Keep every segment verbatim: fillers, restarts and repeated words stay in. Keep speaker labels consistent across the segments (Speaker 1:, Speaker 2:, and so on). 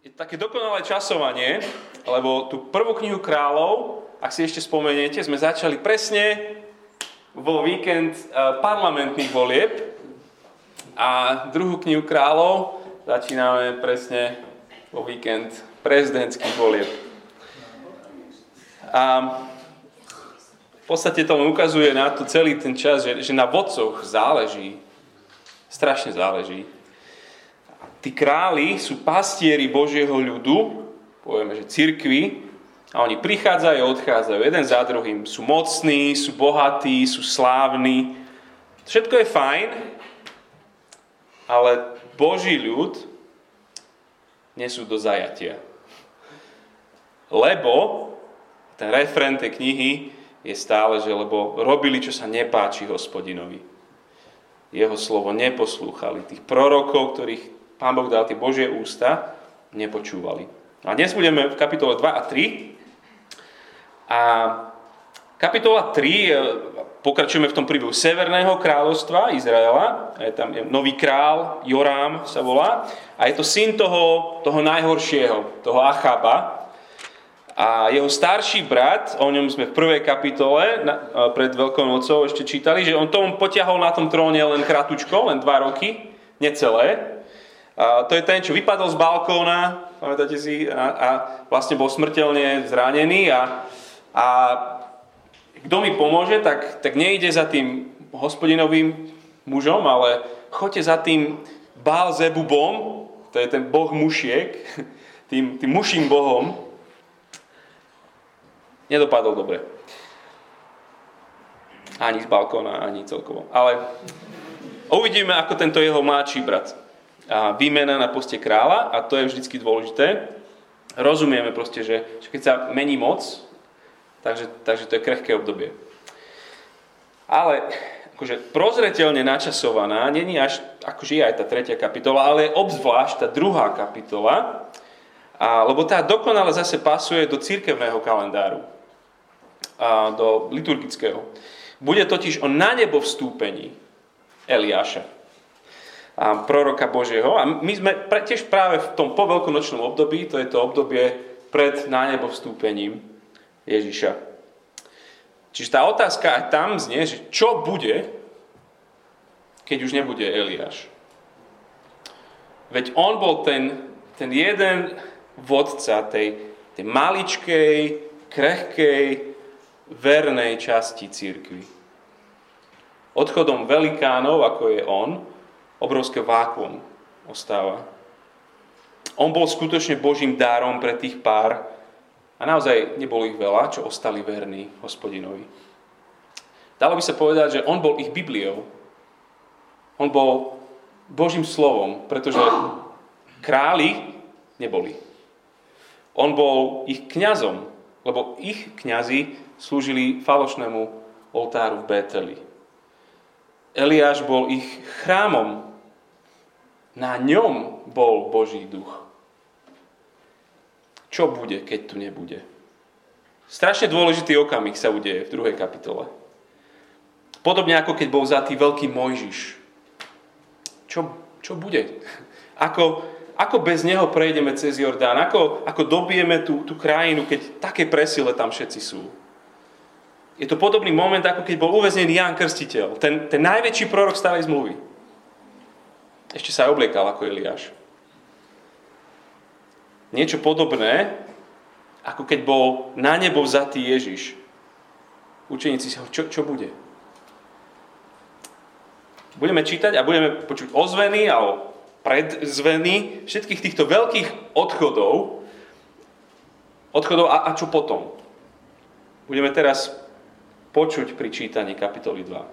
Speaker 1: Je také dokonalé časovanie, lebo tú prvú knihu kráľov, ak si ešte spomeniete, sme začali presne vo víkend parlamentných volieb a druhú knihu kráľov začíname presne vo víkend prezidentských volieb. A v podstate to ukazuje na to celý ten čas, že, že na vodcoch záleží, strašne záleží. Tí králi sú pastieri Božieho ľudu, povieme, že cirkvi, a oni prichádzajú a odchádzajú jeden za druhým. Sú mocní, sú bohatí, sú slávni. Všetko je fajn, ale Boží ľud nesú do zajatia. Lebo ten referent tej knihy je stále, že lebo robili, čo sa nepáči Hospodinovi. Jeho slovo neposlúchali. Tých prorokov, ktorých Pán Boh dal tie Božie ústa, nepočúvali. A dnes budeme v kapitole dva a tri. A kapitola tri, pokračujeme v tom príbehu Severného kráľovstva Izraela. Je tam nový král, Jorám sa volá. A je to syn toho, toho najhoršieho, toho Achaba. A jeho starší brat, o ňom sme v prvej kapitole pred Veľkou nocou ešte čítali, že on tomu potiahol na tom tróne len kratučko, len dva roky, necelé. A to je ten, čo vypadol z balkóna, pamätáte si, a, a vlastne bol smrteľne zranený a, a kto mi pomôže, tak, tak nejde za tým Hospodinovým mužom, ale choďte za tým Baal-zebubom, to je ten boh mušiek, tým, tým muším bohom. Nedopadol dobre. Ani z balkóna, ani celkovo. Ale uvidíme, ako tento jeho mladší brat a výmena na poste kráľa, a to je vždycky dôležité. Rozumieme proste, že, že keď sa mení moc, takže, takže to je krehké obdobie. Ale akože prozreteľne načasovaná, nie je až, akože je aj tá tretia kapitola, ale je obzvlášť tá druhá kapitola, a, lebo tá dokonale zase pasuje do cirkevného kalendáru, a do liturgického. Bude totiž o na nebo vstúpení Eliáša, a proroka Božieho. A my sme tiež práve v tom poveľkonočnom období, to je to obdobie pred na nebo vstúpením Ježiša. Čiže tá otázka aj tam znie, že čo bude, keď už nebude Eliáš. Veď on bol ten, ten jeden vodca tej, tej maličkej, krehkej, vernej časti cirkvi. Odchodom velikánov, ako je on, obrovské vákuum ostáva. On bol skutočne Božím dárom pre tých pár a naozaj nebolo ich veľa, čo ostali verní Hospodinovi. Dalo by sa povedať, že on bol ich Bibliou. On bol Božím slovom, pretože králi neboli. On bol ich kňazom, lebo ich kňazi slúžili falošnému oltáru v Bételi. Eliáš bol ich chrámom. Na ňom bol Boží duch. Čo bude, keď tu nebude? Strašne dôležitý okamih sa udeje v druhej kapitole. Podobne ako keď bol vzatý veľký Mojžiš. Čo, čo bude? Ako, ako bez neho prejdeme cez Jordán? Ako, ako dobijeme tú, tú krajinu, keď také presile tam všetci sú? Je to podobný moment, ako keď bol uväznený Ján Krstiteľ. Ten, ten najväčší prorok starej zmluvy. Ešte sa aj obliekal ako Eliáš. Niečo podobné, ako keď bol na nebo vzatý Ježiš. Učeníci si ho, čo, čo bude? Budeme čítať a budeme počuť ozveny alebo predzveny všetkých týchto veľkých odchodov. Odchodov a, a čo potom? Budeme teraz počuť pri čítaní kapitoly dva.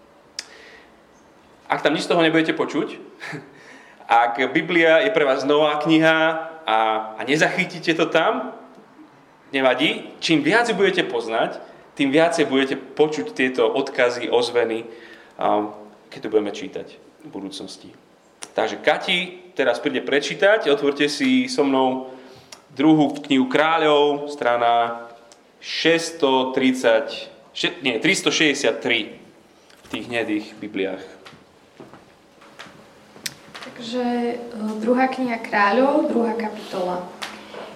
Speaker 1: Ak tam nič z toho nebudete počuť, ak Biblia je pre vás nová kniha a, a nezachytíte to tam, nevadí. Čím viac budete poznať, tým viacej budete počuť tieto odkazy, ozveny, keď to budeme čítať v budúcnosti. Takže Kati teraz príde prečítať. Otvorte si so mnou druhú knihu kráľov, strana šesťstotridsať, nie, tristošesťdesiattri v tých hnedých Bibliách.
Speaker 2: Takže druhá kniha kráľov, druhá kapitola.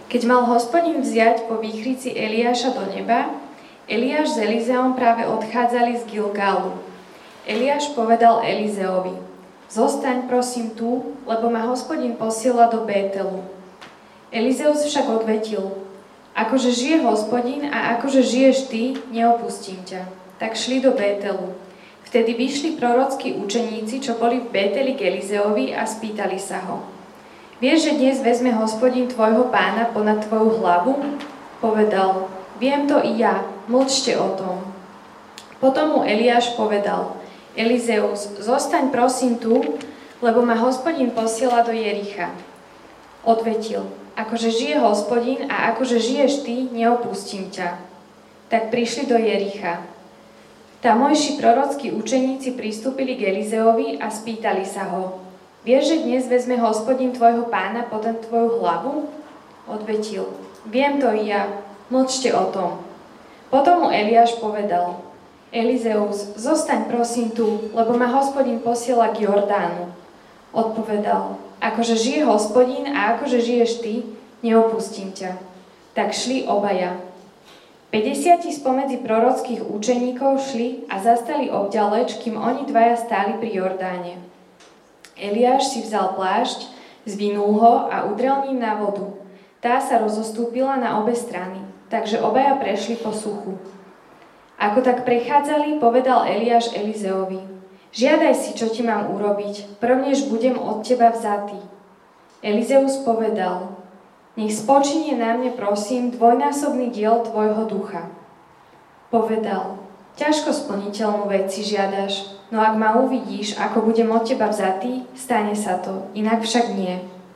Speaker 2: Keď mal Hospodin vziať po výchrici Eliáša do neba, Eliáš s Elizeom práve odchádzali z Gilgalu. Eliáš povedal Elizeovi: Zostaň prosím tu, lebo ma Hospodin posiela do Bételu. Elizeus však odvetil: Akože žije Hospodin a akože žiješ ty, neopustím ťa. Tak šli do Bételu. Vtedy vyšli prorockí učeníci, čo boli v Bételi k Elizeovi, a spýtali sa ho: Vieš, že dnes vezme Hospodin tvojho pána ponad tvoju hlavu? Povedal: Viem to i ja, mlčte o tom. Potom mu Eliáš povedal: Elizeus, zostaň prosím tu, lebo ma Hospodin posiela do Jericha. Odvetil: Akože žije Hospodin a akože žiješ ty, neopustím ťa. Tak prišli do Jericha. Tamojší prorockí učeníci pristúpili k Elizeovi a spýtali sa ho: Vieš, že dnes vezme Hospodin tvojho pána ponad tvoju hlavu? Odvetil: Viem to i ja, mlčte o tom. Potom mu Eliáš povedal: Elizeus, zostaň prosím tu, lebo ma Hospodin posiela k Jordánu. Odpovedal: Akože žije Hospodin a akože žiješ ty, neopustím ťa. Tak šli obaja. päťdesiati spomedzi prorockých učeníkov šli a zastali obďaleč, kým oni dvaja stáli pri Jordáne. Eliáš si vzal plášť, zvinul ho a udrel ním na vodu. Tá sa rozostúpila na obe strany, takže obaja prešli po suchu. Ako tak prechádzali, povedal Eliáš Elizeovi: Žiadaj si, čo ti mám urobiť, prvnež budem od teba vzatý. Elizeus povedal: Nech spočinie na mne, prosím, dvojnásobný diel tvojho ducha. Povedal: Ťažko splniteľnú vec si žiadaš, no ak ma uvidíš, ako budem od teba vzatý, stane sa to, inak však nie.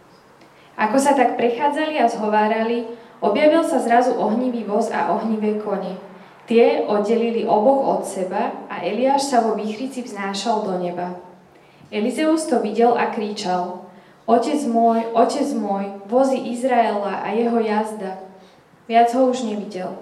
Speaker 2: Ako sa tak prechádzali a zhovárali, objavil sa zrazu ohnivý voz a ohnivé kone. Tie oddelili oboch od seba a Eliáš sa vo výchrici vznášal do neba. Elizeus to videl a kričal: Otec môj, otec môj, vozy Izraela a jeho jazda. Viac ho už nevidel.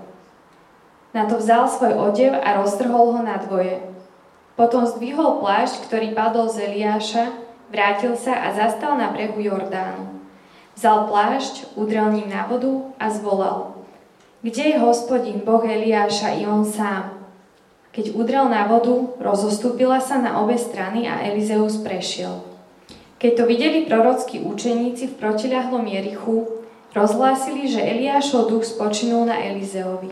Speaker 2: Na to vzal svoj odev a roztrhol ho na dvoje. Potom zdvihol plášť, ktorý padol z Eliáša, vrátil sa a zastal na brehu Jordánu. Vzal plášť, udrel ním na vodu a zvolal: Kde je Hospodin, Boh Eliáša i on sám? Keď udrel na vodu, rozostúpila sa na obe strany a Elizeus prešiel. Keď to videli prorockí učeníci v protiľahlom Jerichu, rozhlásili, že Eliášov duch spočinul na Elizeovi.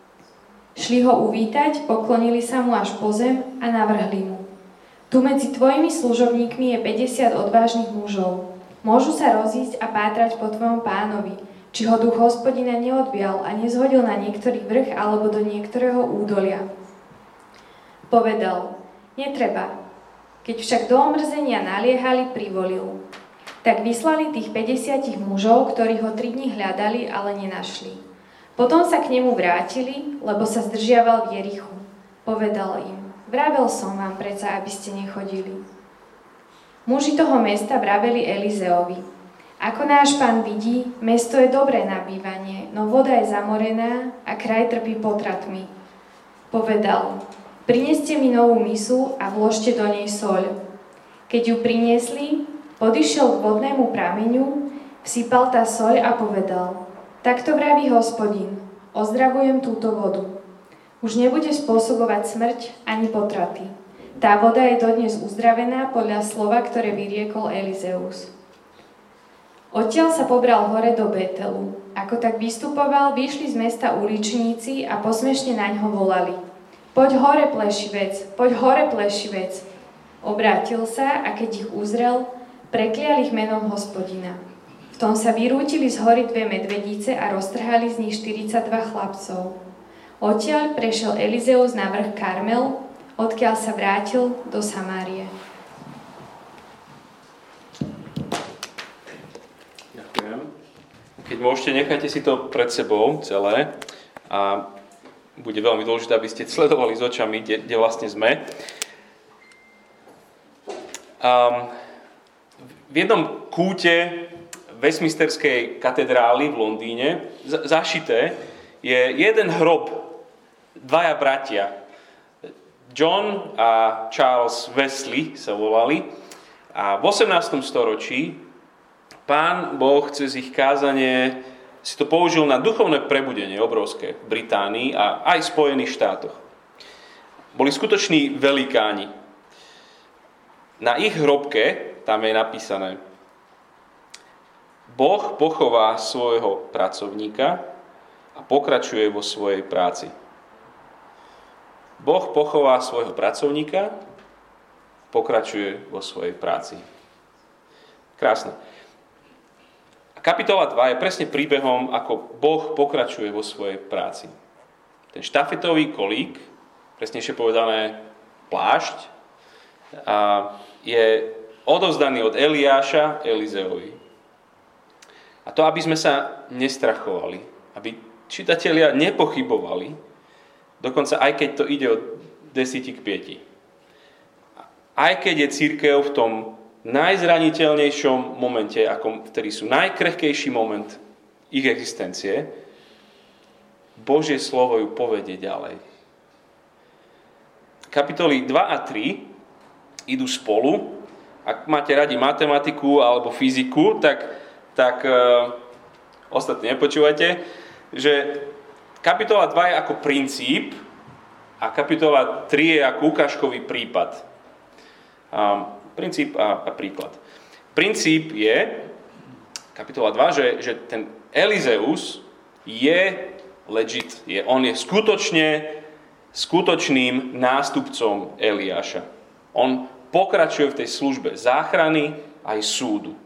Speaker 2: Šli ho uvítať, poklonili sa mu až po zem a navrhli mu: Tu medzi tvojimi služobníkmi je päťdesiat odvážnych mužov. Môžu sa rozísť a pátrať po tvojom pánovi, či ho duch Hospodina neodbial a nezhodil na niektorý vrch alebo do niektorého údolia. Povedal: Netreba. Keď však do omrzenia naliehali, privolil. Tak vyslali tých päťdesiatich mužov, ktorí ho tri dni hľadali, ale nenašli. Potom sa k nemu vrátili, lebo sa zdržiaval v Jerichu. Povedal im: Vravel som vám predsa, aby ste nechodili. Muži toho mesta vraveli Elizeovi: Ako náš pán vidí, mesto je dobré na bývanie, no voda je zamorená a kraj trpí potratmi. Povedal: Prineste mi novú misu a vložte do nej soľ. Keď ju priniesli, podišiel k vodnému prameňu, vsypal tá soľ a povedal: Takto vraví Hospodin, ozdravujem túto vodu. Už nebude spôsobovať smrť ani potraty. Tá voda je dodnes uzdravená podľa slova, ktoré vyriekol Elizeus. Odtiaľ sa pobral hore do Bételu. Ako tak vystupoval, vyšli z mesta uličníci a posmešne naňho volali: Poď hore, plešivec, poď hore, plešivec. Obrátil sa a keď ich uzrel, preklial ich menom Hospodina. V tom sa vyrútili z hory dve medvedíce a roztrhali z nich štyridsaťdva chlapcov. Odtiaľ prešiel Elizeus na vrch Karmel, odkiaľ sa vrátil do Samárie.
Speaker 1: Ďakujem. Keď môžete, nechajte si to pred sebou celé a bude veľmi dôležité, aby ste sledovali s očami, kde, kde vlastne sme. Um, v jednom kúte Westminsterskej katedrály v Londýne za- zašité je jeden hrob, dvaja bratia. John a Charles Wesley sa volali a v osemnástom storočí Pán Boh cez ich kázanie si to použil na duchovné prebudenie obrovské v Británii a aj v Spojených štátoch. Boli skutoční velikáni. Na ich hrobke tam je napísané: Boh pochová svojho pracovníka a pokračuje vo svojej práci. Boh pochová svojho pracovníka, pokračuje vo svojej práci. Krásne. Kapitola dva je presne príbehom, ako Boh pokračuje vo svojej práci. Ten štafetový kolík, presnejšie povedané plášť, a je odovzdaný od Eliáša Elizeovi. A to, aby sme sa nestrachovali, aby čitatelia nepochybovali, dokonca aj keď to ide od desať k päť. Aj keď je cirkev v tom najzraniteľnejšom momente, ako, ktorý sú najkrehkejší moment ich existencie, Božie slovo ju povedie ďalej. Kapitoly dva a tri idú spolu. Ak máte radi matematiku alebo fyziku, tak, tak e, ostatní nepočúvajte, že kapitola dva je ako princíp a kapitola tri je ako ukážkový prípad. A, princíp a, a príklad. Princíp je, kapitola dva, že, že ten Elizeus je legit. Je, on je skutočne skutočným nástupcom Eliáša. On pokračuje v tej službe záchrany aj súdu.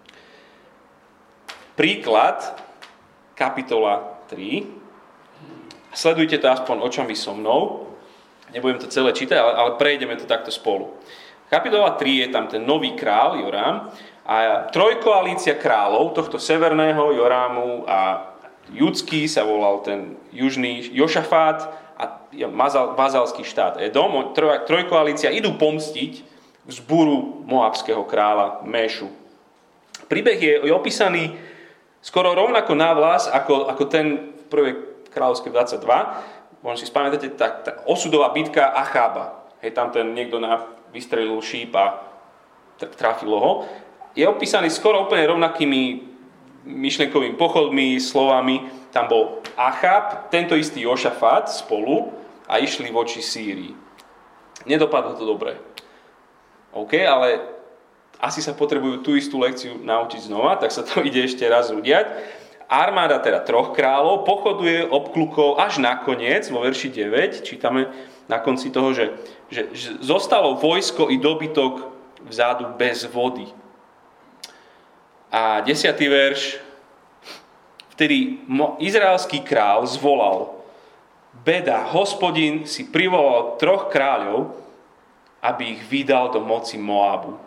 Speaker 1: Príklad, kapitola tri. Sledujte to aspoň očami so mnou. Nebudem to celé čítať, ale, ale prejdeme to takto spolu. Kapitola tri je tam ten nový král Jorám a trojkoalícia kráľov tohto severného Jorámu a judský sa volal ten južný Jošafát a vazalský štát Edom. Trojkoalícia idú pomstiť vzburu moabského kráľa Méšu. Príbeh je, je opísaný skoro rovnako navlas ako, ako ten v prvej kráľovskej dvadsaťdva. Možno si spamatáte, tá, tá osudová bitka Achába. Hej, tam ten niekto na vystrelil šíp a trafilo ho. Je opísaný skoro úplne rovnakými myšlienkovými pochodmi, slovami. Tam bol Achab, tento istý Jošafát spolu a išli voči Sýrii. Nedopadlo to dobre. OK, ale asi sa potrebujú tú istú lekciu naučiť znova, tak sa to ide ešte raz udiať. Armáda teda troch kráľov pochoduje obklukov až nakoniec, vo verši deväť, čítame na konci toho, že, že, že zostalo vojsko i dobytok vzadu bez vody. A desiatý verš, vtedy izraelský král zvolal: Beda, Hospodin si privolal troch kráľov, aby ich vydal do moci Moabu.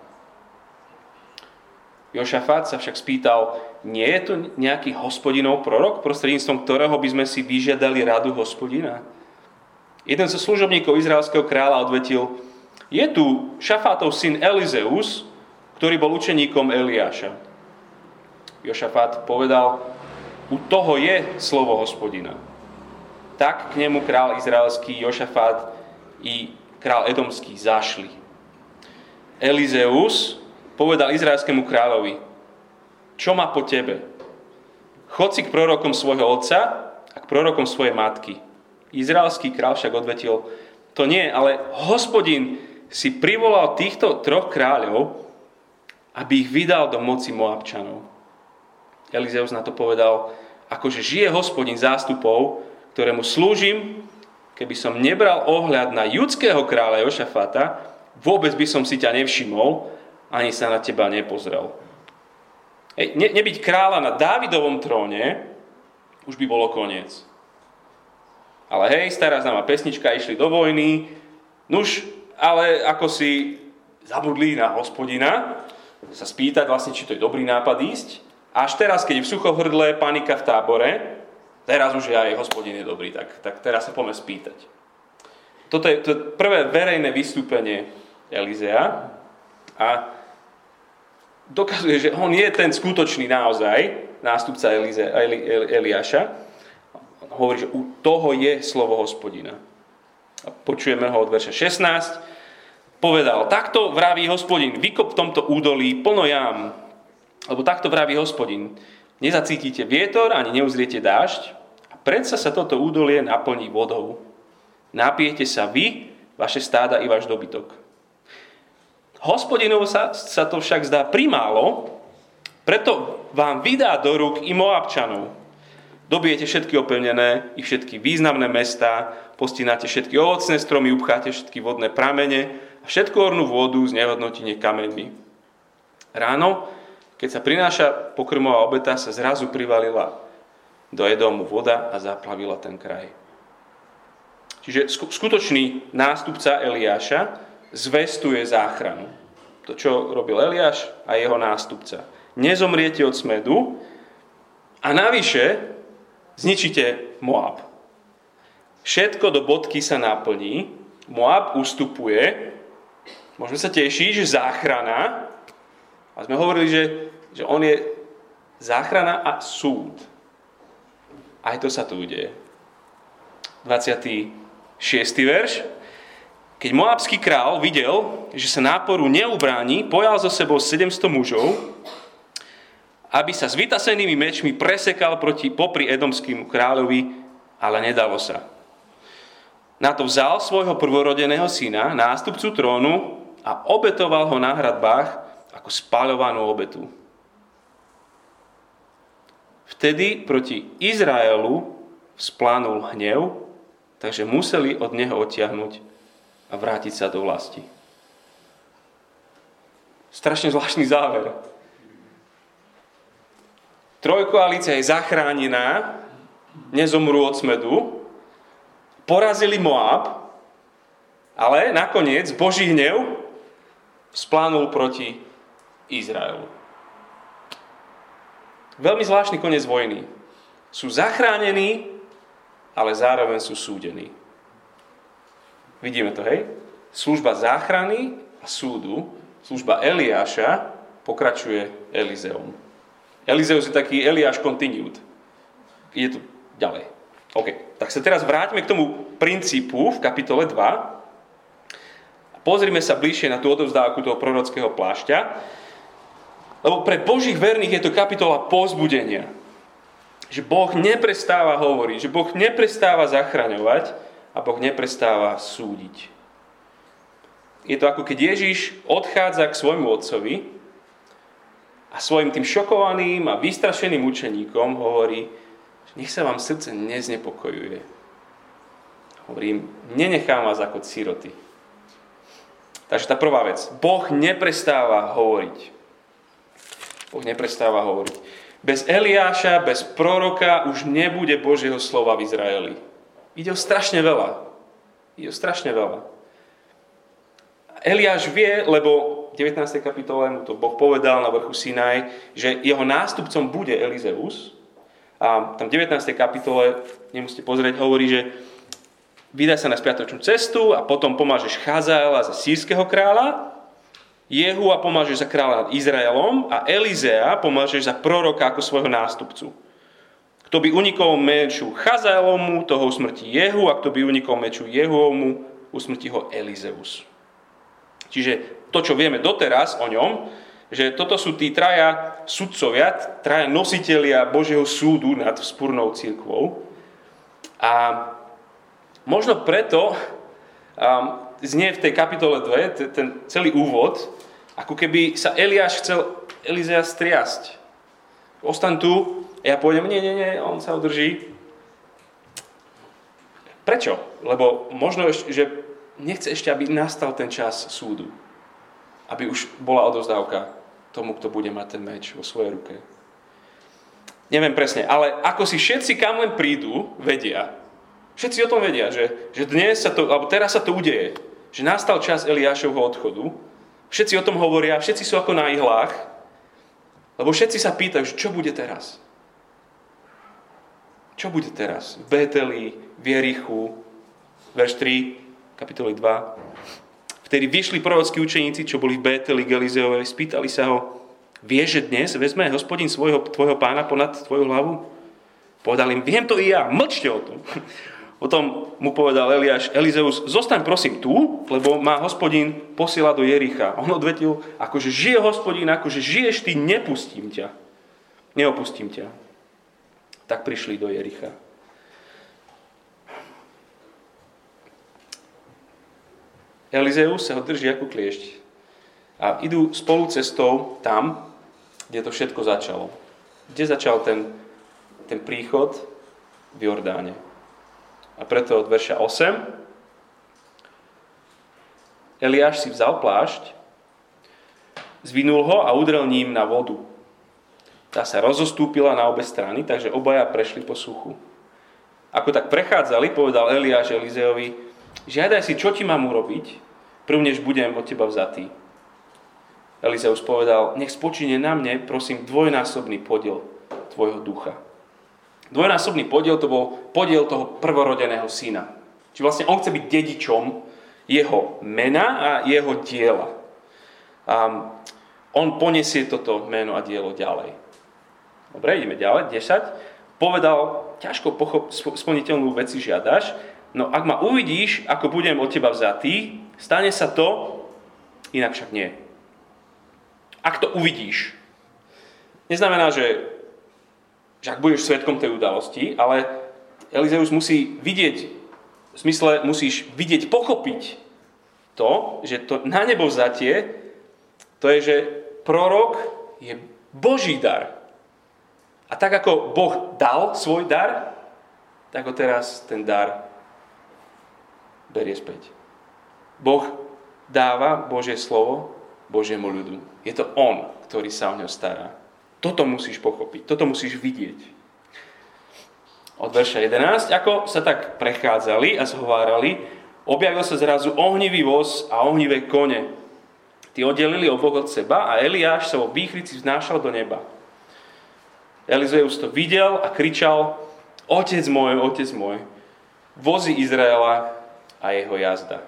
Speaker 1: Jošafát sa však spýtal: nie je to nejaký Hospodinov prorok, prostredníctvom ktorého by sme si vyžiadali radu Hospodina? Jeden zo služobníkov izraelského kráľa odvetil: je tu Šafátov syn Elizeus, ktorý bol učeníkom Eliáša. Jošafát povedal: u toho je slovo Hospodina. Tak k nemu král izraelský Jošafát i král edomský zašli. Elizeus povedal izraelskému kráľovi: čo má po tebe? Chod si k prorokom svojho otca a k prorokom svojej matky. Izraelský kráľ však odvetil: to nie, ale Hospodin si privolal týchto troch kráľov, aby ich vydal do moci Moabčanov. Elizeus na to povedal: akože žije Hospodin zástupov, ktorému slúžim, keby som nebral ohľad na judského kráľa Jošafáta, vôbec by som si ťa nevšimol, ani sa na teba nepozrel. Hej, ne, nebyť kráľa na Dávidovom tróne, už by bolo koniec. Ale hej, stará známa pesnička, išli do vojny, nuž, ale ako si zabudli na Hospodina, sa spýtať vlastne, či to je dobrý nápad ísť. Až teraz, keď je v suchohrdle, panika v tábore, teraz už aj Hospodin je dobrý, tak, tak teraz sa poďme spýtať. Toto je, to je prvé verejné vystúpenie Elizea a dokazuje, že on je ten skutočný naozaj nástupca Elize, Eli, Eli, Eliáša. Hovorí, že u toho je slovo Hospodina. A počujeme ho od verša šestnásť. Povedal: takto vraví Hospodin, vykop v tomto údolí plno jám. Lebo takto vraví Hospodin: Nezacítite vietor, ani neuzriete dážď a predsa sa toto údolie naplní vodou. Napijete sa vy, vaše stáda i váš dobytok. Hospodinovo sa, sa to však zdá primálo, preto vám vydá do rúk i Moabčanov. Dobijete všetky opevnené i všetky významné mestá, postináte všetky ovocné stromy, upcháte všetky vodné pramene a všetku ornú vodu znehodnotíte kameňmi. Ráno, keď sa prináša pokrmová obeta, sa zrazu privalila do Edomu voda a zaplavila ten kraj. Čiže skutočný nástupca Eliáša zvestuje záchranu. To, čo robil Eliáš a jeho nástupca. Nezomriete od smedu a navyše zničíte Moab. Všetko do bodky sa naplní, Moab ustupuje, môžeme sa tešiť, že záchrana, a sme hovorili, že, že on je záchrana a súd. Aj to sa tu udeje. dvadsiaty šiesty verš. Keď moabský král videl, že sa náporu neubráni, pojal so sebou sedemsto mužov, aby sa s vytasenými mečmi presekal proti popri edomskému kráľovi, ale nedalo sa. Na to vzal svojho prvorodeného syna, nástupcu trónu, a obetoval ho na hradbách ako spaľovanú obetu. Vtedy proti Izraelu vzplánul hnev, takže museli od neho odtiahnuť a vrátiť sa do vlasti. Strašne zvláštny záver. Trojkoalícia je zachránená, nezomrú od smedu, porazili Moab, ale nakoniec Boží hnev vzplánul proti Izraelu. Veľmi zvláštny koniec vojny. Sú zachránení, ale zároveň sú súdení. Vidíme to, hej? Služba záchrany a súdu, služba Eliáša pokračuje Elizeom. Elizeus je taký Eliáš continued. Ide tu ďalej. OK, tak sa teraz vráťme k tomu princípu v kapitole dva. Pozrime sa bližšie na tú odovzdávku toho prorockého plášťa. Lebo pre Božích verných je to kapitola povzbudenia. Že Boh neprestáva hovoriť, že Boh neprestáva zachraňovať a Boh neprestáva súdiť. Je to ako keď Ježiš odchádza k svojmu otcovi a svojim tým šokovaným a vystrašeným učeníkom hovorí, že nech sa vám srdce neznepokojuje. Hovorím, nenechám vás ako siroty. Takže tá prvá vec. Boh neprestáva hovoriť. Boh neprestáva hovoriť. Bez Eliáša, bez proroka už nebude Božieho slova v Izraeli. Ide o strašne veľa. Ide o strašne veľa. Eliáš vie, lebo v devätnástej kapitole mu to Boh povedal na vrchu Sinaj, že jeho nástupcom bude Elizeus. A tam v devätnástej kapitole, nemusíte pozrieť, hovorí, že vydaj sa na spiatočnú cestu a potom pomážeš Chazaela za sírskeho kráľa, Jehu a pomážeš za kráľa nad Izraelom a Elizea pomážeš za proroka ako svojho nástupcu. Kto by unikol meču Chazaelomu, toho usmrtí Jehu, a kto by unikol meču Jehuomu, usmrtí ho Elizeus. Čiže to, čo vieme doteraz o ňom, že toto sú tí traja sudcovia, traja nositelia Božieho súdu nad vzpúrnou cirkvou. A možno preto um, znie v tej kapitole dva, t- ten celý úvod, ako keby sa Eliáš chcel Elizea striasť. Ostaň tu, a ja pôjdem, nie, nie, nie, on sa udrží. Prečo? Lebo možno, že nechce ešte, aby nastal ten čas súdu. Aby už bola odovzdávka tomu, kto bude mať ten meč vo svojej ruke. Neviem presne, ale ako si všetci, kam len prídu, vedia, všetci o tom vedia, že, že dnes sa to, alebo teraz sa to udeje, že nastal čas Eliášovho odchodu, všetci o tom hovoria, všetci sú ako na ihlách, lebo všetci sa pýtajú, že čo bude teraz? Čo bude teraz? V Bételi, v Jerichu, verš tri, kapitoly dva. Vtedy vyšli prorockí učeníci, čo boli v Bételi Gelizeovej, spýtali sa ho, vieš, že dnes vezme Hospodin svojho, tvojho pána ponad tvoju hlavu? Povedal im, viem to i ja, mlčte o tom. Potom mu povedal Eliáš, Elizeus, zostaň prosím tu, lebo má Hospodin posiela do Jericha. On odvetil, akože žije Hospodin, akože žiješ ty, nepustím ťa. neopustím ťa. Tak prišli do Jericha. Elizeus sa ho drží ako kliešť. A idú spolu cestou tam, kde to všetko začalo. Kde začal ten, ten príchod? V Jordáne. A preto od verša osem Eliáš si vzal plášť, zvinul ho a udrel ním na vodu. Tá sa rozostúpila na obe strany, takže obaja prešli po suchu. Ako tak prechádzali, povedal Eliáš Elizeovi: žiadaj si, čo ti mám urobiť, prvnež budem od teba vzatý. Elizeus povedal: nech spočíne na mne, prosím, dvojnásobný podiel tvojho ducha. Dvojnásobný podiel to bol podiel toho prvorodeného syna. Čiže vlastne on chce byť dedičom jeho mena a jeho diela. A on poniesie toto meno a dielo ďalej. Dobre, ideme ďalej. desať. Povedal: ťažko pochop, splniteľnú vec si žiadaš, no ak ma uvidíš, ako budem od teba vzatý, stane sa to, inak však nie. Ak to uvidíš. Neznamená, že, že ak budeš svedkom tej udalosti, ale Elizeus musí vidieť, v smysle musíš vidieť, pochopiť to, že to na nebo vzatie, to je, že prorok je Boží dar. A tak ako Boh dal svoj dar, tak ho teraz ten dar berie späť. Boh dáva Božie slovo Božiemu ľudu. Je to on, ktorý sa o ňo stará. Toto musíš pochopiť, toto musíš vidieť. Od verša jedenásť, ako sa tak prechádzali a zhovárali, objavil sa zrazu ohnivý voz a ohnivé kone. Tí oddelili oboch od seba a Eliáš sa vo výchrici vznášal do neba. Elizeus to videl a kričal: otec môj, otec môj, vozy Izraela a jeho jazda.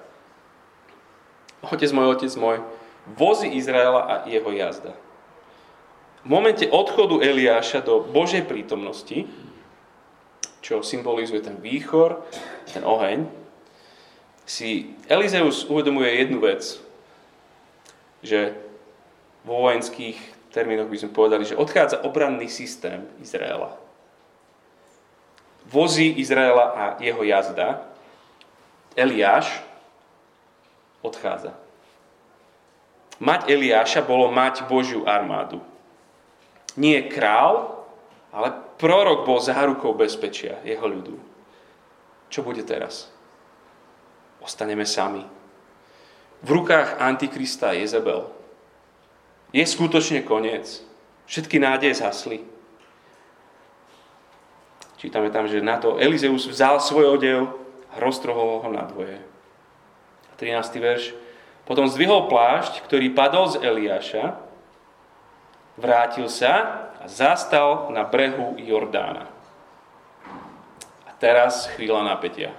Speaker 1: Otec môj, otec môj, vozy Izraela a jeho jazda. V momente odchodu Eliáša do Božej prítomnosti, čo symbolizuje ten výchor, ten oheň, si Elizeus uvedomuje jednu vec, že vo vojenských termínoch by sme povedali, že odchádza obranný systém Izraela. Vozy Izraela a jeho jazda, Eliáš odchádza. Mať Eliáša bolo mať Božiu armádu. Nie král, ale prorok bol zárukou bezpečia jeho ľudu. Čo bude teraz? Ostaneme sami. V rukách Antikrista Jezebel. Je skutočne koniec. Všetky nádeje zhasli. Čítame tam, že na to Elizeus vzal svoj odev a roztrhol ho na dvoje. trinásty verš. Potom zdvihol plášť, ktorý padol z Eliáša, vrátil sa a zastal na brehu Jordána. A teraz chvíľa napätia.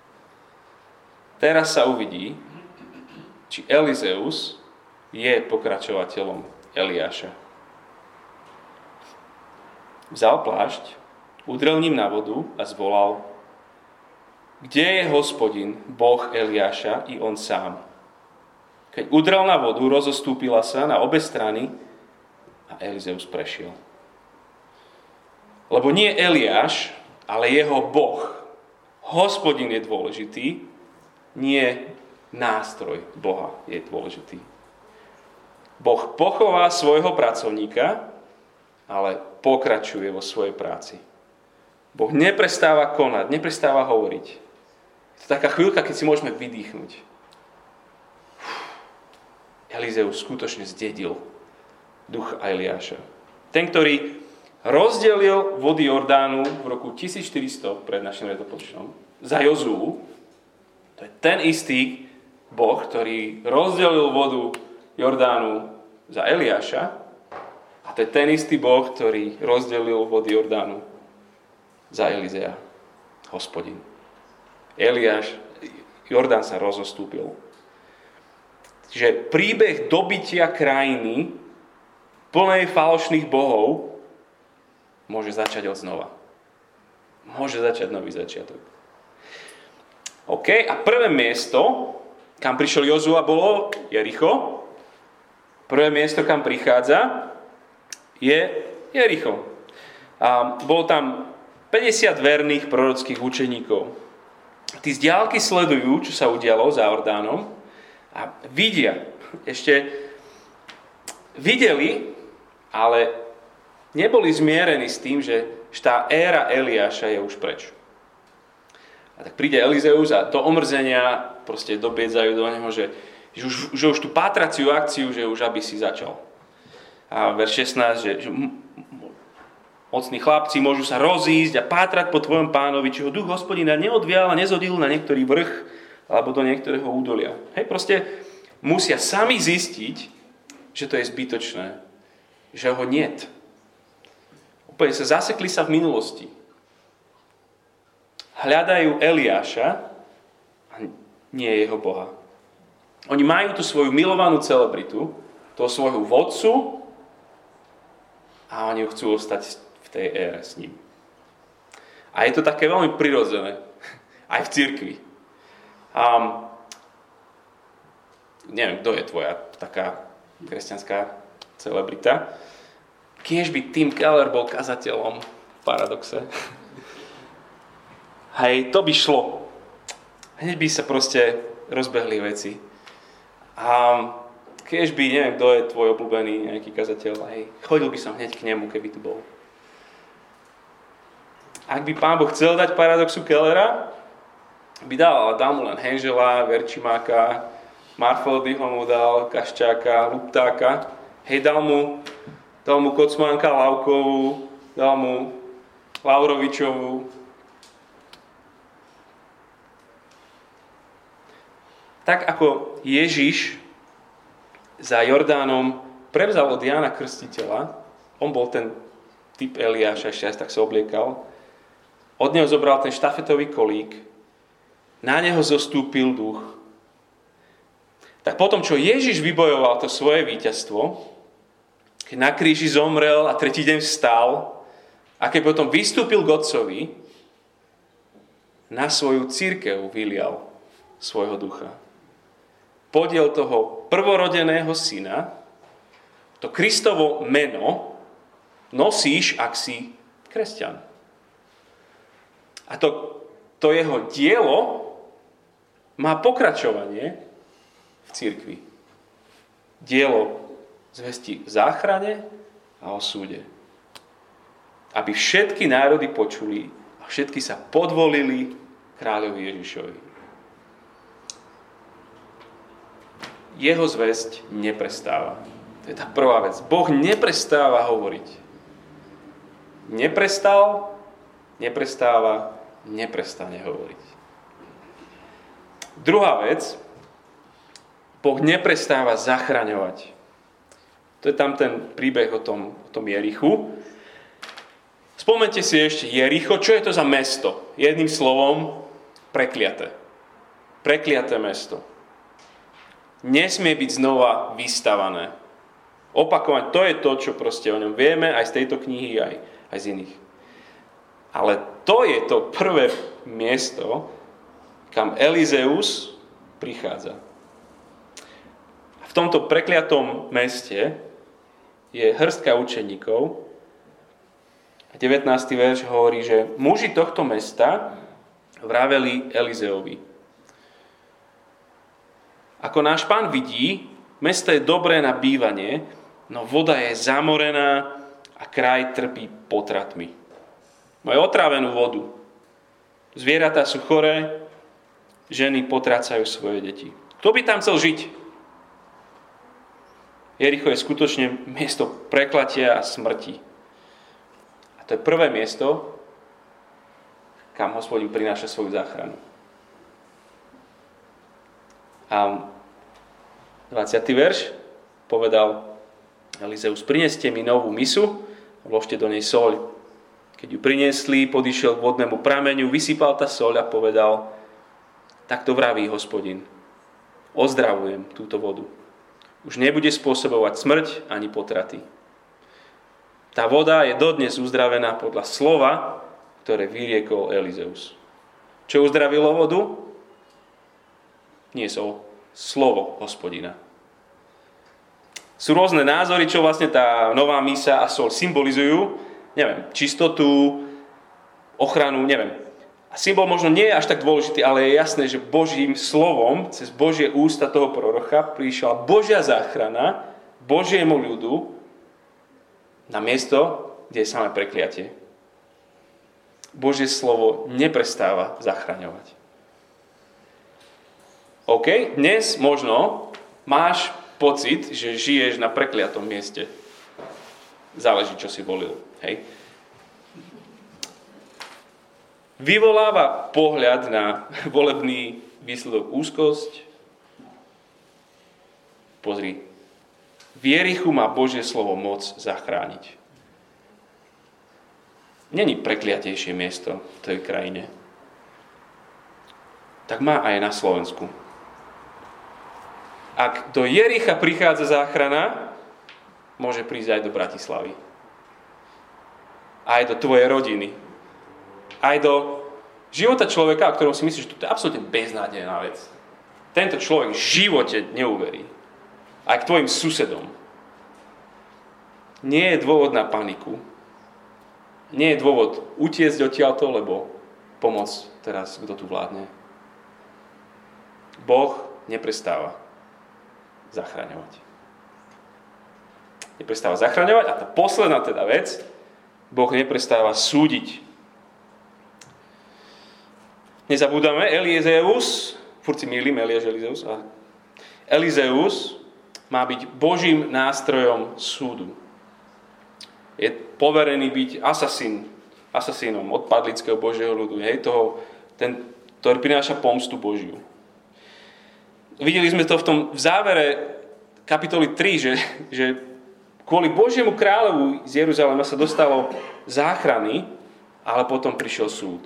Speaker 1: Teraz sa uvidí, či Elizeus je pokračovateľom Eliáša. Vzal plášť, udrel ním na vodu a zvolal: kde je Hospodin, Boh Eliáša, i on sám? Keď udrel na vodu, rozostúpila sa na obe strany a Elizeus prešiel. Lebo nie Eliáš, ale jeho Boh. Hospodin je dôležitý, nie nástroj Boha je dôležitý. Boh pochová svojho pracovníka, ale pokračuje vo svojej práci. Boh neprestáva konať, neprestáva hovoriť. Je to taká chvíľka, keď si môžeme vydýchnuť. Elizeus skutočne zdedil duch Eliáša. Ten, ktorý rozdelil vody Jordánu v roku tisícštyristo pred našim letopočtom za Jozuu, to je ten istý Boh, ktorý rozdelil vodu Jordánu za Eliáša, a to je ten istý Boh, ktorý rozdelil vody Jordánu za Elizea, Hospodin. Eliáš, Jordán sa rozostúpil. Čiže príbeh dobytia krajiny plnej falošných bohov môže začať od znova. Môže začať nový začiatok. OK, a prvé miesto, kam prišiel Jozua, bolo Jericho. Prvé miesto, kam prichádza, je Jericho. A bolo tam päťdesiat verných prorockých učeníkov. Tí z diaľky sledujú, čo sa udialo za Jordánom a vidia, ešte videli, ale neboli zmierení s tým, že tá éra Eliáša je už preč. A tak príde Elizeus a do omrzenia proste dobiedzajú do neho, že, že, už, že už tú pátraciu akciu, že už aby si začal. A verš šestnásť, že, že mocní chlapci môžu sa rozísť a pátrať po tvojom pánovi, či ho duch Hospodina neodvial a nezhodil na niektorý vrch alebo do niektorého údolia. Hej, proste musia sami zistiť, že to je zbytočné, že ho niet. Úplne sa zasekli sa v minulosti. Hľadajú Eliáša a nie jeho Boha. Oni majú tú svoju milovanú celebritu, toho svojho vodcu a oni chcú ostať v tej ére s ním. A je to také veľmi prirodzené. Aj v cirkvi. Um, neviem, kto je tvoja taká kresťanská celebrita. Kiež by Tim Keller bol kazateľom v Paradoxe. Hej, to by šlo. Hneď by sa proste rozbehli veci. A kiež by, neviem, kto je tvoj obľúbený nejaký kazateľ, hej, chodil by som hneď k nemu, keby tu bol. Ak by Pán Boh chcel dať Paradoxu Kellera, by dal, ale dal mu len Henžela, Verčimáka, Marfoldyho mu dal, Kaščáka, Luptáka. Hej, dal mu, dal mu Kocmánka Lavkovú, dal mu Laurovičovú. Tak ako Ježiš za Jordánom prevzal od Jána Krstiteľa, on bol ten typ Eliáša, ešte aj tak sa obliekal, od neho zobral ten štafetový kolík, na neho zostúpil duch. Tak potom, čo Ježiš vybojoval to svoje víťazstvo, keď na kríži zomrel a tretí deň vstal, a keď potom vystúpil k Otcovi, na svoju cirkev vylial svojho ducha. Podiel toho prvorodeného syna, to Kristovo meno, nosíš, ak si kresťan. A to, to jeho dielo má pokračovanie v cirkvi. Dielo zvesti v záchrane a o súde. Aby všetky národy počuli a všetky sa podvolili kráľovi Ježišovi. Jeho zvesť neprestáva. To je tá prvá vec. Boh neprestáva hovoriť. Neprestal, neprestáva, neprestane hovoriť. Druhá vec. Boh neprestáva zachraňovať. To je tam ten príbeh o tom, o tom Jerichu. Spomeňte si ešte Jericho. Čo je to za mesto? Jedným slovom, prekliaté. Prekliaté mesto. Nesmie byť znova vystavané. Opakovať, to je to, čo proste o ňom vieme, aj z tejto knihy, aj, aj z iných. Ale to je to prvé miesto, kam Elizeus prichádza. V tomto prekliatom meste je hrstka učeníkov. A devätnásty verš hovorí, že muži tohto mesta vraveli Elizeovi. Ako náš Pán vidí, mesto je dobré na bývanie, no voda je zamorená a kraj trpí potratmi. Majú otrávenú vodu. Zvieratá sú choré, ženy potracajú svoje deti. Kto by tam chcel žiť? Jericho je skutočne miesto preklatia a smrti. A to je prvé miesto, kam Hospodin prináša svoju záchranu. A dvadsiaty verš povedal Elizeus, prineste mi novú misu a vložte do nej soľ. Keď ju priniesli, podišiel k vodnému prameňu, vysypal tá soľ a povedal, takto vraví Hospodin, ozdravujem túto vodu. Už nebude spôsobovať smrť ani potraty. Tá voda je dodnes uzdravená podľa slova, ktoré vyriekol Elizeus. Čo uzdravilo vodu? Nie sol, slovo Hospodina. Sú rôzne názory, čo vlastne tá nová misa a sol symbolizujú. neviem, čistotu, ochranu, neviem. A symbol možno nie je až tak dôležitý, ale je jasné, že Božím slovom, cez Božie ústa toho proroka prišla Božia záchrana Božiemu ľudu na miesto, kde je samé prekliatie. Božie slovo neprestáva zachraňovať. OK, dnes možno máš pocit, že žiješ na prekliatom mieste. Záleží, čo si volil. Hej. Vyvoláva pohľad na volebný výsledok úzkosť. Pozri, v Jerichu má Božie slovo moc zachrániť. Není prekliatejšie miesto v tej krajine. Tak má aj na Slovensku. Ak do Jericha prichádza záchrana, môže prísť aj do Bratislavy. Aj do tvojej rodiny. Aj do života človeka, o ktorom si myslíš, že to je absolútne beznádejná vec. Tento človek v živote neuverí. Aj k tvojim susedom. Nie je dôvod na paniku. Nie je dôvod utiecť odtiaľto, lebo pomoc teraz, kto tu vládne. Boh neprestáva zachraňovať. Neprestáva zachraňovať a tá posledná teda vec, Boh neprestáva súdiť. Nezabúdame, Eliezeus, furt si mýlim, Eliáš, Elizeus, a Elizeus má byť Božím nástrojom súdu. Je poverený byť asasín, asasínom odpadlického Božieho ľudu, hej, toho, ten, ktorý prináša pomstu Božiu. Videli sme to v tom v závere kapitoly tri, že, že kvôli Božiemu kráľovu z Jeruzalema sa dostalo záchrany, ale potom prišiel súd.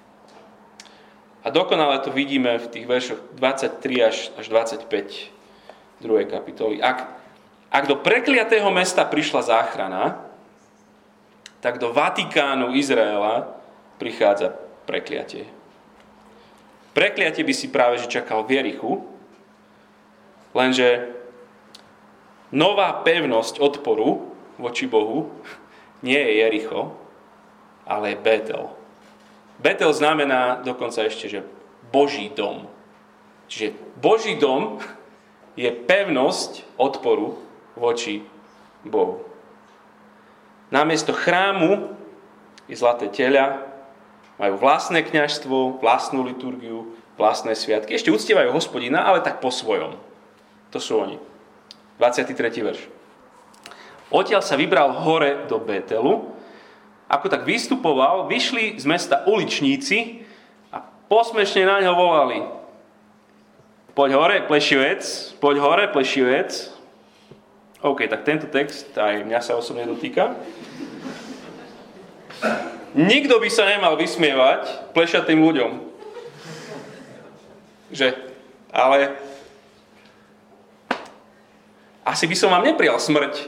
Speaker 1: A dokonale to vidíme v tých veršoch dvadsaťtri až dvadsaťpäť druhej kapitoly. Ak, ak do prekliatého mesta prišla záchrana, tak do Vatikánu Izraela prichádza prekliatie. Prekliatie by si práve že čakal v Jerichu, lenže nová pevnosť odporu voči Bohu nie je Jericho, ale je Betel. Betel znamená dokonca ešte, že Boží dom. Čiže Boží dom je pevnosť odporu voči Bohu. Namiesto chrámu je zlaté teľa, majú vlastné kňazstvo, vlastnú liturgiu, vlastné sviatky. Ešte uctievajú Hospodina, ale tak po svojom. To sú oni. dvadsiaty tretí verš. Odtiaľ sa vybral hore do Betelu. Ako tak vystupoval, vyšli z mesta uličníci a posmešne na ňo volali: Poď hore, plešivec, poď hore, plešivec. OK, tak tento text aj mňa sa osobne dotýka. Nikto by sa nemal vysmievať plešatým ľuďom. Že, ale asi by som vám neprijal smrť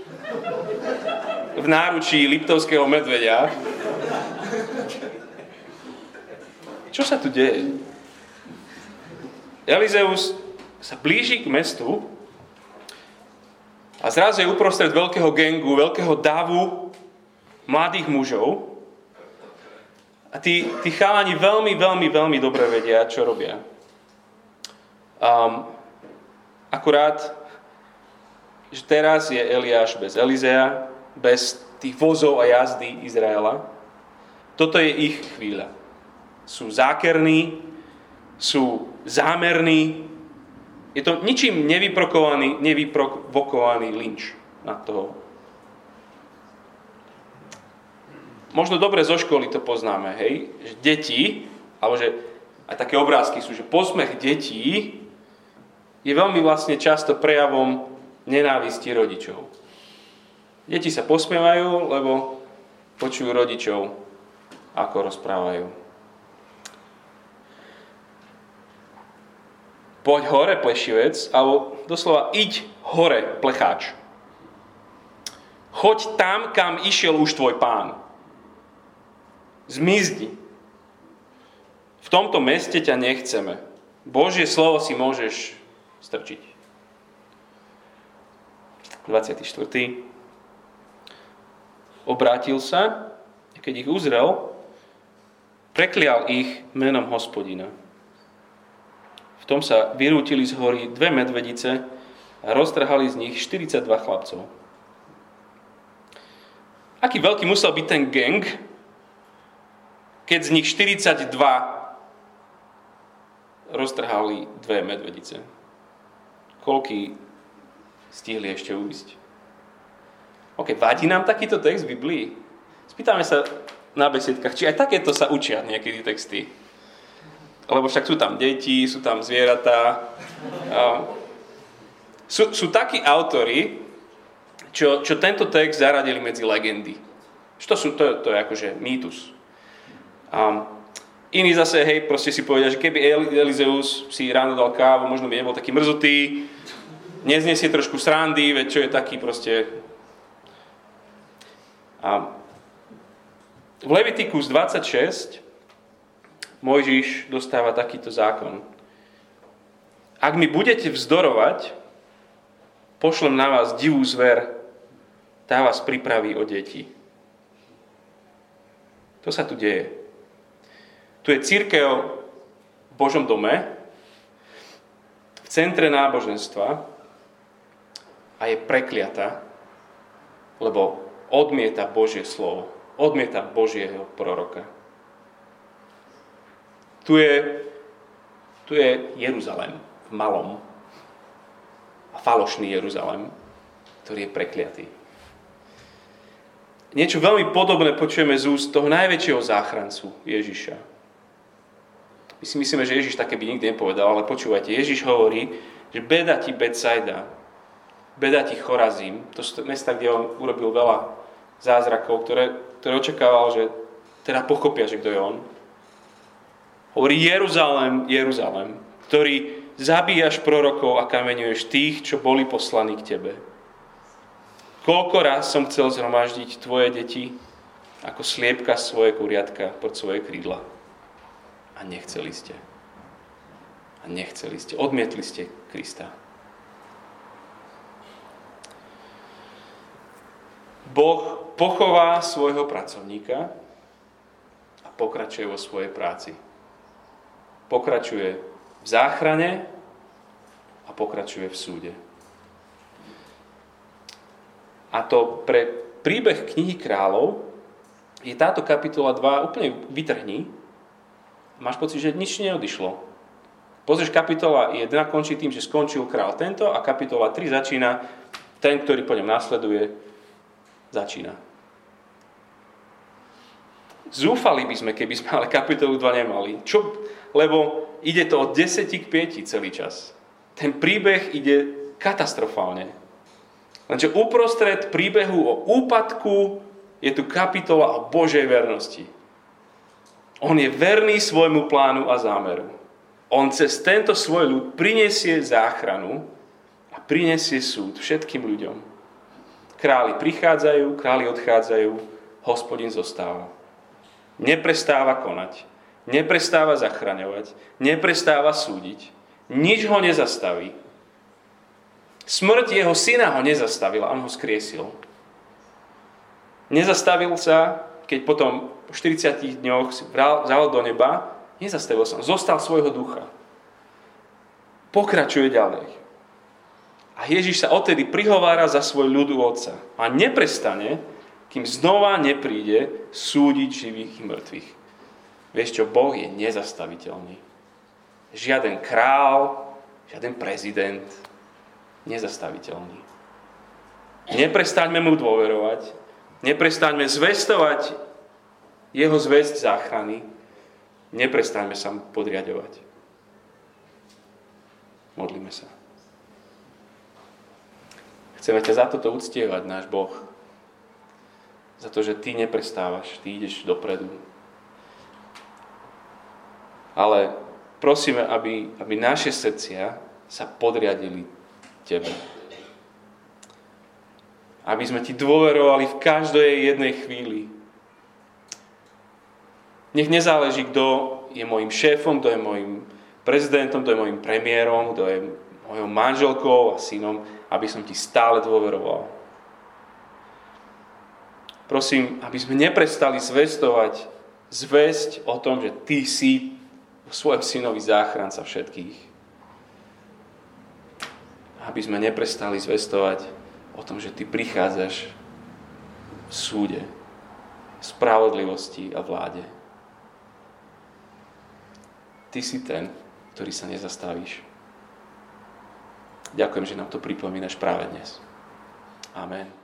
Speaker 1: v náručí liptovského medveďa. Čo sa tu deje? Elizeus sa blíži k mestu a zrazu je uprostred veľkého gangu, veľkého davu mladých mužov. A tí, tí chalani veľmi, veľmi, veľmi dobre vedia, čo robia. Um, akurát, že teraz je Eliáš bez Elizea, bez tých vozov a jazdy Izraela. Toto je ich chvíľa. Sú zákerní, sú zámerní. Je to ničím nevyprovokovaný, nevyprovokovaný lynč na toho. Možno dobre zo školy to poznáme, hej? Že deti, alebo že aj také obrázky sú, že posmech detí je veľmi vlastne často prejavom nenávisti rodičov. Deti sa posmievajú, lebo počujú rodičov, ako rozprávajú. Poď hore, plešivec, alebo doslova iď hore, plecháč. Choď tam, kam išiel už tvoj pán. Zmizni. V tomto meste ťa nechceme. Božie slovo si môžeš strčiť. dvadsiaty štvrtý Obrátil sa, a keď ich uzrel, preklial ich menom Hospodina. V tom sa vyrútili z hory dve medvedice a roztrhali z nich štyridsaťdva chlapcov. Aký veľký musel byť ten gang, keď z nich štyridsaťdva roztrhali dve medvedice? Koľký stihli ešte uísť? OK, vadí nám takýto text v Biblii? Spýtame sa na besiedkách, či aj takéto sa učia niekedy texty. Lebo však sú tam deti, sú tam zvieratá. Sú, sú takí autori, čo, čo tento text zaradili medzi legendy. To, sú, to, to je akože mýtus. Um, iní zase, hej, proste si povedia, že keby Elizeus si ráno dal kávu, možno by nebol taký mrzutý, neznesie trošku srandy, veď čo je taký proste... Um, v Levitikus dvadsaťšesť Mojžiš dostáva takýto zákon. Ak mi budete vzdorovať, pošlem na vás divú zver, tá vás pripraví o deti. To sa tu deje. Tu je cirkev v Božom dome, v centre náboženstva a je prekliatá, lebo odmieta Božie slovo, odmieta Božieho proroka. Tu je, tu je Jeruzalém v malom a falošný Jeruzalém, ktorý je prekliatý. Niečo veľmi podobné počujeme z úst toho najväčšieho záchrancu Ježiša. My si myslíme, že Ježiš také by nikdy nepovedal, ale počúvajte, Ježiš hovorí, že beda ti Betsaida, beda ti Chorazím, to sú mesta, kde on urobil veľa zázrakov, ktoré, ktoré očakával, že teda pochopia, že kto je on. Hovorí Jeruzalém, Jeruzalém, ktorý zabíjaš prorokov a kameňuješ tých, čo boli poslaní k tebe. Koľko raz som chcel zhromaždiť tvoje deti, ako sliepka svoje kuriatka pod svoje krídla. A nechceli ste. A nechceli ste. Odmietli ste Krista. Boh pochová svojho pracovníka a pokračuje vo svojej práci. Pokračuje v záchrane a pokračuje v súde. A to pre príbeh knihy kráľov je táto kapitola dva úplne vytrhní. Máš pocit, že nič neodišlo. Pozrieš, kapitola jedna končí tým, že skončil král tento a kapitola tri začína ten, ktorý po ňom nasleduje, začína. Zúfali by sme, keby sme ale kapitolu dva nemali. Čo? Lebo ide to od desať k päť celý čas. Ten príbeh ide katastrofálne. Lenže uprostred príbehu o úpadku je tu kapitola o Božej vernosti. On je verný svojmu plánu a zámeru. On cez tento svoj ľud prinesie záchranu a prinesie súd všetkým ľuďom. Králi prichádzajú, králi odchádzajú, Hospodin zostáva. Neprestáva konať, neprestáva zachraňovať, neprestáva súdiť, nič ho nezastaví. Smrť jeho syna ho nezastavila, on ho skriesil. Nezastavil sa, keď potom po štyridsiatich dňoch si vzal do neba, nezastavil sa, zostal svojho ducha. Pokračuje ďalej. A Ježiš sa odtedy prihovára za svoj ľud u Otca. A neprestane, kým znova nepríde súdiť živých i mŕtvych. Vieš čo, Boh je nezastaviteľný. Žiaden král, žiaden prezident, nezastaviteľný. Neprestaňme mu dôverovať, neprestaňme zvestovať jeho zvesť záchrany, neprestaňme sa mu podriadovať. Modlíme sa. Chceme ťa za toto uctievať, náš Boh. Za to, že ty neprestávaš, ty ideš dopredu. Ale prosíme, aby, aby naše srdcia sa podriadili tebe. Aby sme ti dôverovali v každej jednej chvíli. Nech nezáleží, kto je môjim šéfom, kto je môjim prezidentom, kto je môjim premiérom, kto je mojou manželkou a synom, aby som ti stále dôveroval. prosím, aby sme neprestali zvestovať zvesť o tom, že Ty si vo svojom synovi záchranca všetkých. Aby sme neprestali zvestovať o tom, že Ty prichádzaš v súde, spravodlivosti a vláde. Ty si ten, ktorý sa nezastavíš. Ďakujem, že nám to pripomínaš práve dnes. Amen.